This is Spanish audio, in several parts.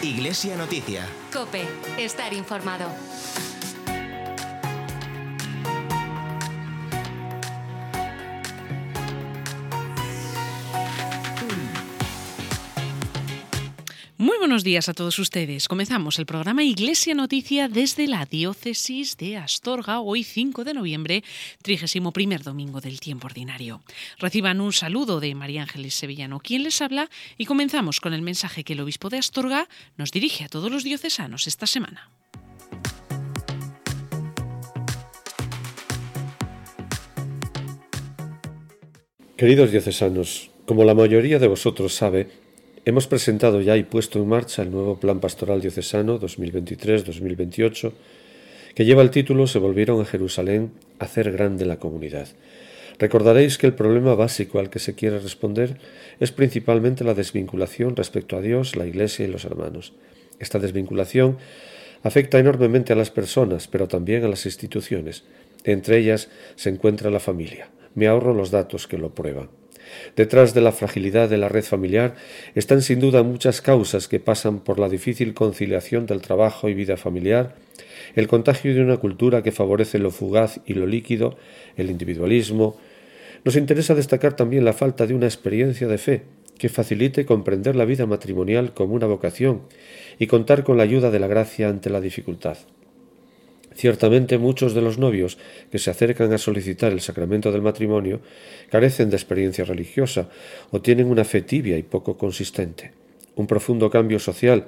Iglesia Noticia. COPE. Estar informado. Muy buenos días a todos ustedes. Comenzamos el programa Iglesia Noticia desde la Diócesis de Astorga, hoy 5 de noviembre, 31º domingo del tiempo ordinario. Reciban un saludo de María Ángeles Sevillano, quien les habla, y comenzamos con el mensaje que el obispo de Astorga nos dirige a todos los diocesanos esta semana. Queridos diocesanos, como la mayoría de vosotros sabe, hemos presentado ya y puesto en marcha el nuevo Plan Pastoral Diocesano 2023-2028, que lleva el título Se volvieron a Jerusalén a hacer grande la comunidad. Recordaréis que el problema básico al que se quiere responder es principalmente la desvinculación respecto a Dios, la Iglesia y los hermanos. Esta desvinculación afecta enormemente a las personas, pero también a las instituciones. Entre ellas se encuentra la familia. Me ahorro los datos que lo prueban. Detrás de la fragilidad de la red familiar están sin duda muchas causas que pasan por la difícil conciliación del trabajo y vida familiar, el contagio de una cultura que favorece lo fugaz y lo líquido, el individualismo. Nos interesa destacar también la falta de una experiencia de fe que facilite comprender la vida matrimonial como una vocación y contar con la ayuda de la gracia ante la dificultad. Ciertamente muchos de los novios que se acercan a solicitar el sacramento del matrimonio carecen de experiencia religiosa o tienen una fe tibia y poco consistente. Un profundo cambio social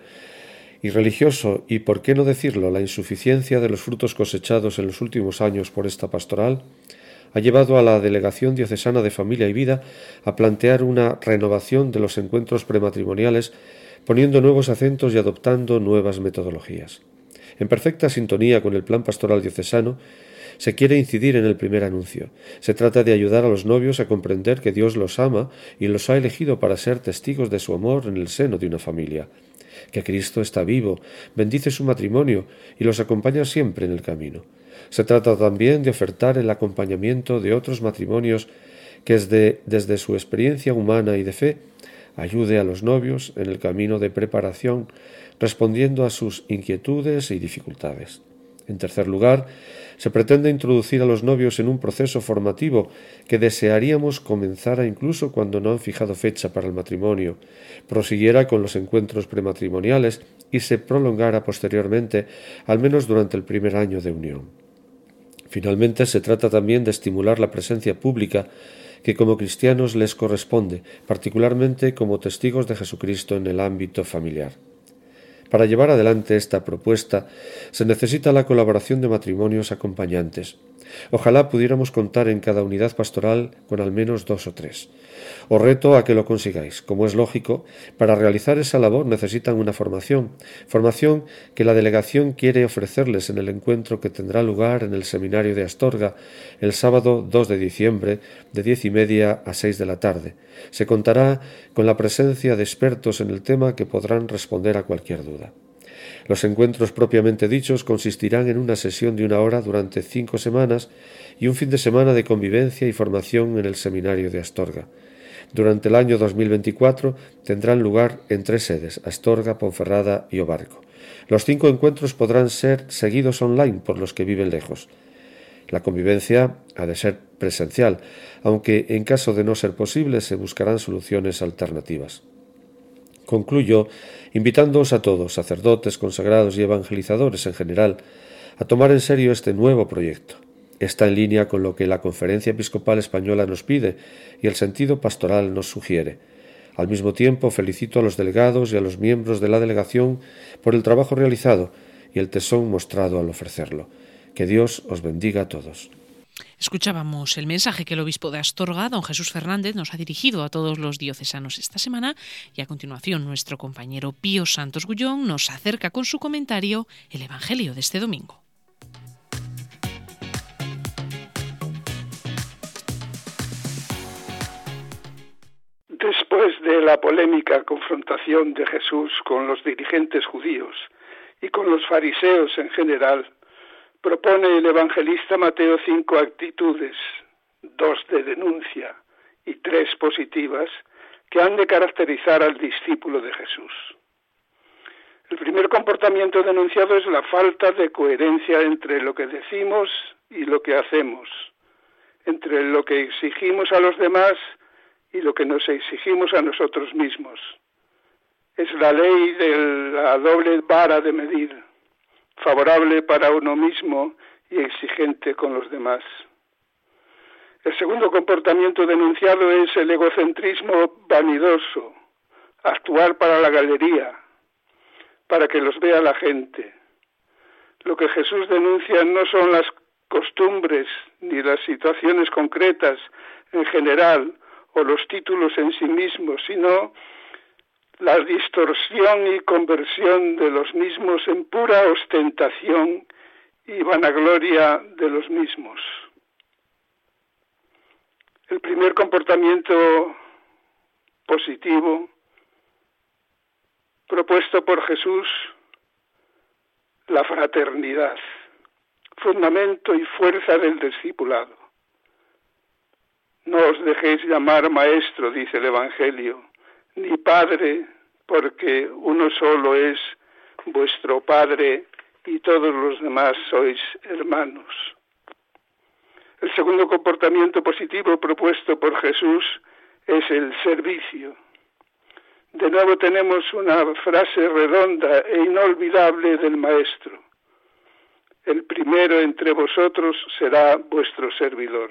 y religioso y, por qué no decirlo, la insuficiencia de los frutos cosechados en los últimos años por esta pastoral ha llevado a la Delegación Diocesana de Familia y Vida a plantear una renovación de los encuentros prematrimoniales, poniendo nuevos acentos y adoptando nuevas metodologías. En perfecta sintonía con el plan pastoral diocesano, se quiere incidir en el primer anuncio. Se trata de ayudar a los novios a comprender que Dios los ama y los ha elegido para ser testigos de su amor en el seno de una familia, que Cristo está vivo, bendice su matrimonio y los acompaña siempre en el camino. Se trata también de ofertar el acompañamiento de otros matrimonios que desde su experiencia humana y de fe ayude a los novios en el camino de preparación, respondiendo a sus inquietudes y dificultades. En tercer lugar, se pretende introducir a los novios en un proceso formativo que desearíamos comenzara incluso cuando no han fijado fecha para el matrimonio, prosiguiera con los encuentros prematrimoniales y se prolongara posteriormente, al menos durante el primer año de unión. Finalmente, se trata también de estimular la presencia pública que como cristianos les corresponde, particularmente como testigos de Jesucristo en el ámbito familiar. Para llevar adelante esta propuesta se necesita la colaboración de matrimonios acompañantes. Ojalá pudiéramos contar en cada unidad pastoral con al menos 2 o 3. Os reto a que lo consigáis. Como es lógico, para realizar esa labor necesitan una formación que la delegación quiere ofrecerles en el encuentro que tendrá lugar en el seminario de Astorga el sábado 2 de diciembre de 10:30 a 6 de la tarde. Se contará con la presencia de expertos en el tema que podrán responder a cualquier duda. Los encuentros propiamente dichos consistirán en una sesión de 1 hora durante 5 semanas y un fin de semana de convivencia y formación en el seminario de Astorga. Durante el año 2024 tendrán lugar en 3 sedes, Astorga, Ponferrada y Obarco. Los 5 encuentros podrán ser seguidos online por los que viven lejos. La convivencia ha de ser presencial, aunque en caso de no ser posible se buscarán soluciones alternativas. Concluyo invitándoos a todos, sacerdotes, consagrados y evangelizadores en general, a tomar en serio este nuevo proyecto. Está en línea con lo que la Conferencia Episcopal Española nos pide y el sentido pastoral nos sugiere. Al mismo tiempo, felicito a los delegados y a los miembros de la delegación por el trabajo realizado y el tesón mostrado al ofrecerlo. Que Dios os bendiga a todos. Escuchábamos el mensaje que el obispo de Astorga, don Jesús Fernández, nos ha dirigido a todos los diocesanos esta semana, y a continuación nuestro compañero Pío Santos Gullón nos acerca con su comentario el Evangelio de este domingo. Después de la polémica confrontación de Jesús con los dirigentes judíos y con los fariseos en general, propone el evangelista Mateo 5 actitudes, 2 de denuncia y 3 positivas, que han de caracterizar al discípulo de Jesús. El primer comportamiento denunciado es la falta de coherencia entre lo que decimos y lo que hacemos, entre lo que exigimos a los demás y lo que nos exigimos a nosotros mismos. Es la ley de la doble vara de medir, favorable para uno mismo y exigente con los demás. El segundo comportamiento denunciado es el egocentrismo vanidoso, actuar para la galería, para que los vea la gente. Lo que Jesús denuncia no son las costumbres ni las situaciones concretas en general o los títulos en sí mismos, sino la distorsión y conversión de los mismos en pura ostentación y vanagloria de los mismos. El primer comportamiento positivo propuesto por Jesús, la fraternidad, fundamento y fuerza del discipulado. No os dejéis llamar maestro, dice el Evangelio, ni padre, porque uno solo es vuestro Padre y todos los demás sois hermanos. El segundo comportamiento positivo propuesto por Jesús es el servicio. De nuevo tenemos una frase redonda e inolvidable del Maestro. El primero entre vosotros será vuestro servidor.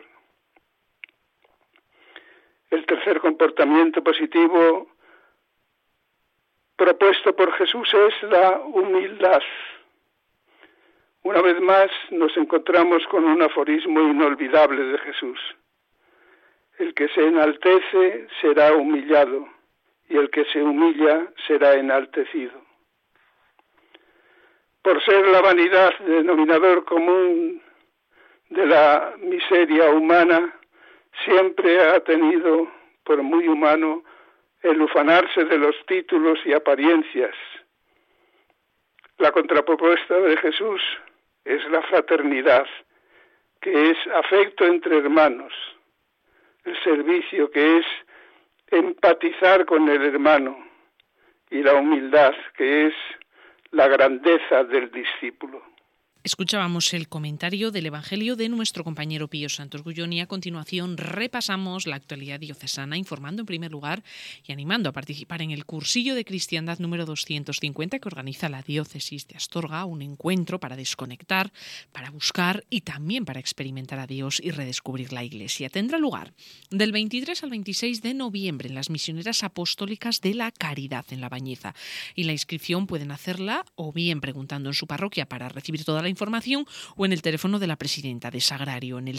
El tercer comportamiento positivo propuesto por Jesús es la humildad. Una vez más nos encontramos con un aforismo inolvidable de Jesús. El que se enaltece será humillado, y el que se humilla será enaltecido. Por ser la vanidad denominador común de la miseria humana, siempre ha tenido, por muy humano, el ufanarse de los títulos y apariencias. La contrapropuesta de Jesús es la fraternidad, que es afecto entre hermanos, el servicio, que es empatizar con el hermano, y la humildad, que es la grandeza del discípulo. Escuchábamos el comentario del Evangelio de nuestro compañero Pío Santos Gullón y a continuación repasamos la actualidad diocesana, informando en primer lugar y animando a participar en el cursillo de cristiandad número 250 que organiza la diócesis de Astorga, un encuentro para desconectar, para buscar y también para experimentar a Dios y redescubrir la Iglesia. Tendrá lugar del 23 al 26 de noviembre en las misioneras apostólicas de la Caridad en La Bañeza, y la inscripción pueden hacerla o bien preguntando en su parroquia para recibir toda la información o en el teléfono de la presidenta de Sagrario en el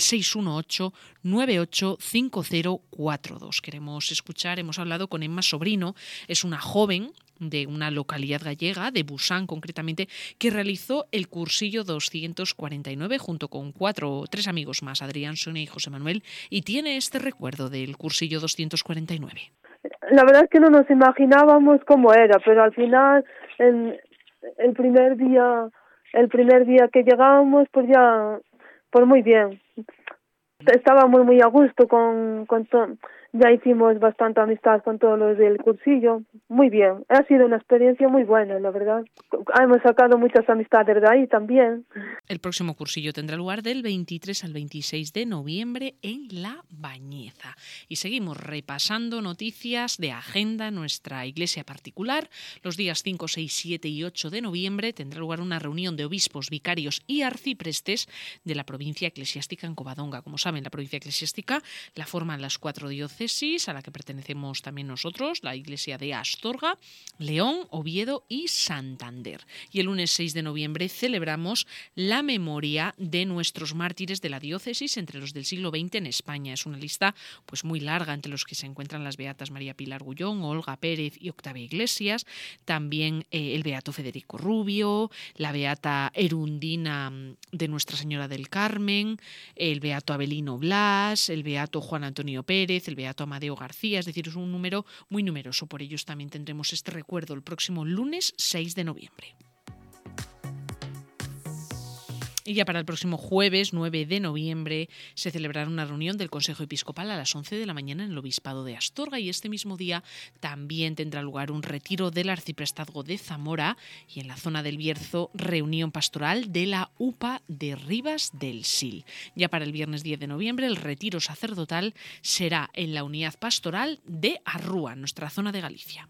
618-985042. Hemos hablado con Emma Sobrino, es una joven de una localidad gallega, de Busán concretamente, que realizó el cursillo 249 junto con 3 amigos más, Adrián, Sonia y José Manuel, y tiene este recuerdo del cursillo 249. La verdad es que no nos imaginábamos cómo era, pero al final, el primer día que llegábamos, pues muy bien. Estábamos muy a gusto ya hicimos bastante amistad con todos los del cursillo. Muy bien, ha sido una experiencia muy buena, la verdad. Hemos sacado muchas amistades de ahí también. El próximo cursillo tendrá lugar del 23 al 26 de noviembre en La Bañeza. Y seguimos repasando noticias de agenda en nuestra iglesia particular. Los días 5, 6, 7 y 8 de noviembre tendrá lugar una reunión de obispos, vicarios y arciprestes de la provincia eclesiástica en Covadonga. Como saben, la provincia eclesiástica la forman las 4 diócesis a la que pertenecemos también nosotros, la iglesia de Astorga, León, Oviedo y Santander. Y el lunes 6 de noviembre celebramos la memoria de nuestros mártires de la diócesis entre los del siglo XX en España. Es una lista pues muy larga, entre los que se encuentran las beatas María Pilar Gullón, Olga Pérez y Octavia Iglesias, también el beato Federico Rubio, la beata Erundina de Nuestra Señora del Carmen, el beato Abelino Blas, el beato Juan Antonio Pérez, el beato Amadeo García, es decir, es un número muy numeroso. Por ellos también tendremos este recuerdo el próximo lunes 6 de noviembre. Y ya para el próximo jueves 9 de noviembre se celebrará una reunión del Consejo Episcopal a las 11 de la mañana en el Obispado de Astorga, y este mismo día también tendrá lugar un retiro del Arciprestazgo de Zamora y en la zona del Bierzo reunión pastoral de la UPA de Rivas del Sil. Ya para el viernes 10 de noviembre el retiro sacerdotal será en la unidad pastoral de Arrúa, nuestra zona de Galicia.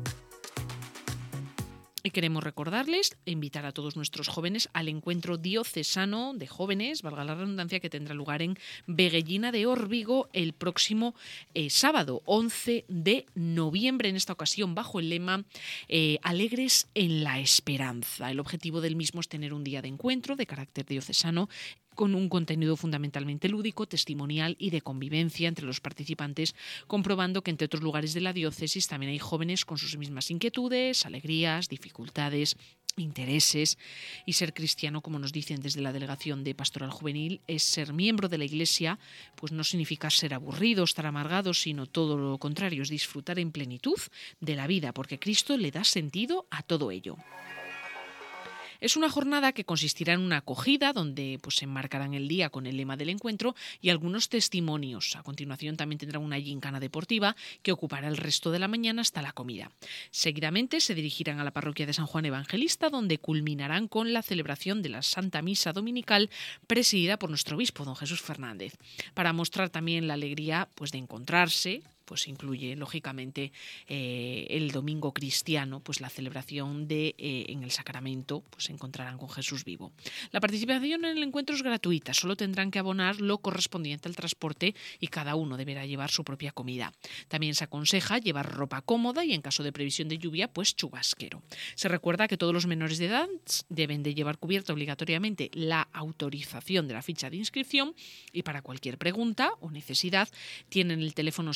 Y queremos recordarles e invitar a todos nuestros jóvenes al encuentro diocesano de jóvenes, valga la redundancia, que tendrá lugar en Veguellina de Órbigo el próximo sábado 11 de noviembre, en esta ocasión bajo el lema Alegres en la Esperanza. El objetivo del mismo es tener un día de encuentro de carácter diocesano con un contenido fundamentalmente lúdico, testimonial y de convivencia entre los participantes, comprobando que entre otros lugares de la diócesis también hay jóvenes con sus mismas inquietudes, alegrías, dificultades, intereses. Y ser cristiano, como nos dicen desde la Delegación de Pastoral Juvenil, es ser miembro de la Iglesia, pues no significa ser aburrido, estar amargado, sino todo lo contrario, es disfrutar en plenitud de la vida, porque Cristo le da sentido a todo ello. Es una jornada que consistirá en una acogida donde se enmarcarán el día con el lema del encuentro y algunos testimonios. A continuación también tendrá una gincana deportiva que ocupará el resto de la mañana hasta la comida. Seguidamente se dirigirán a la parroquia de San Juan Evangelista, donde culminarán con la celebración de la Santa Misa Dominical presidida por nuestro obispo, don Jesús Fernández. Para mostrar también la alegría de encontrarse, incluye lógicamente el domingo cristiano, la celebración de en el sacramento, se encontrarán con Jesús vivo. La participación en el encuentro es gratuita, solo tendrán que abonar lo correspondiente al transporte y cada uno deberá llevar su propia comida. También se aconseja llevar ropa cómoda y en caso de previsión de lluvia, chubasquero. Se recuerda que todos los menores de edad deben de llevar cubierta obligatoriamente la autorización de la ficha de inscripción y para cualquier pregunta o necesidad tienen el teléfono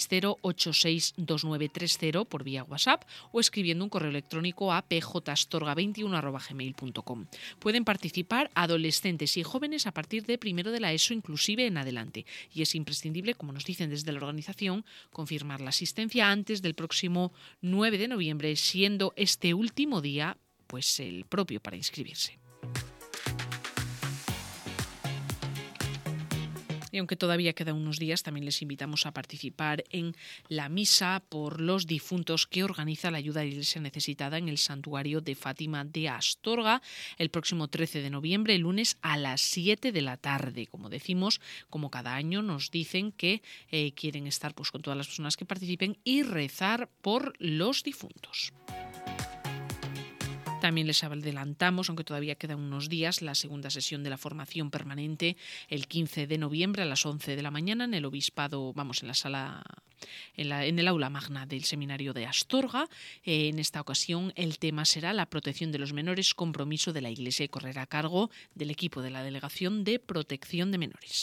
660-862930 por vía WhatsApp o escribiendo un correo electrónico a pjastorga21@gmail.com. Pueden participar adolescentes y jóvenes a partir de primero de la ESO inclusive en adelante y es imprescindible, como nos dicen desde la organización, confirmar la asistencia antes del próximo 9 de noviembre, siendo este último día el propio para inscribirse. Y aunque todavía quedan unos días, también les invitamos a participar en la misa por los difuntos que organiza la Ayuda a la Iglesia Necesitada en el Santuario de Fátima de Astorga el próximo 13 de noviembre, el lunes a las 7 de la tarde. Como decimos, como cada año nos dicen que quieren estar con todas las personas que participen y rezar por los difuntos. También les adelantamos, aunque todavía quedan unos días, la segunda sesión de la formación permanente el 15 de noviembre a las 11 de la mañana en el Obispado, en la sala, en el aula magna del Seminario de Astorga. En esta ocasión el tema será la protección de los menores, compromiso de la Iglesia, y correrá a cargo del equipo de la Delegación de Protección de Menores.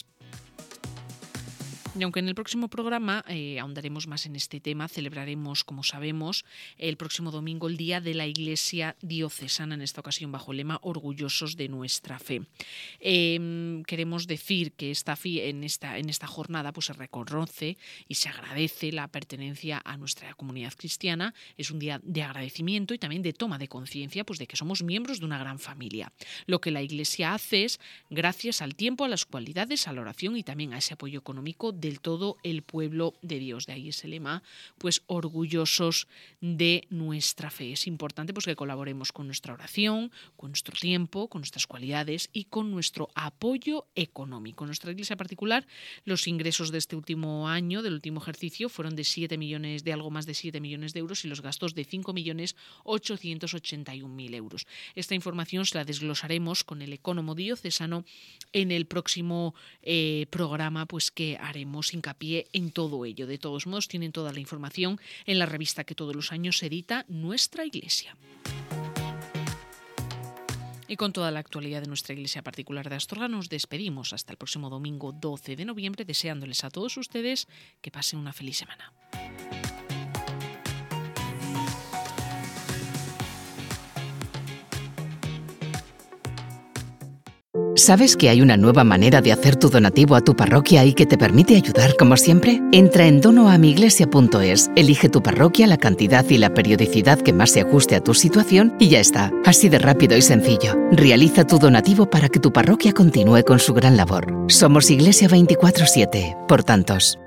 Y aunque en el próximo programa ahondaremos más en este tema, celebraremos, como sabemos, el próximo domingo el Día de la Iglesia Diocesana, en esta ocasión bajo el lema Orgullosos de nuestra fe. Queremos decir que en esta jornada se reconoce y se agradece la pertenencia a nuestra comunidad cristiana. Es un día de agradecimiento y también de toma de conciencia de que somos miembros de una gran familia. Lo que la Iglesia hace es, gracias al tiempo, a las cualidades, a la oración y también a ese apoyo económico del todo el pueblo de Dios. De ahí ese lema, orgullosos de nuestra fe. Es importante que colaboremos con nuestra oración, con nuestro tiempo, con nuestras cualidades y con nuestro apoyo económico. En nuestra iglesia particular, los ingresos de este último año, del último ejercicio, fueron de algo más de 7 millones de euros y los gastos de 5.881.000 euros. Esta información se la desglosaremos con el ecónomo diocesano en el próximo programa que haremos hincapié en todo ello. De todos modos, tienen toda la información en la revista que todos los años edita nuestra Iglesia. Y con toda la actualidad de nuestra Iglesia particular de Astorga nos despedimos hasta el próximo domingo 12 de noviembre, deseándoles a todos ustedes que pasen una feliz semana. ¿Sabes que hay una nueva manera de hacer tu donativo a tu parroquia y que te permite ayudar como siempre? Entra en donoamiglesia.es, elige tu parroquia, la cantidad y la periodicidad que más se ajuste a tu situación y ya está. Así de rápido y sencillo. Realiza tu donativo para que tu parroquia continúe con su gran labor. Somos Iglesia 24/7, por tantos.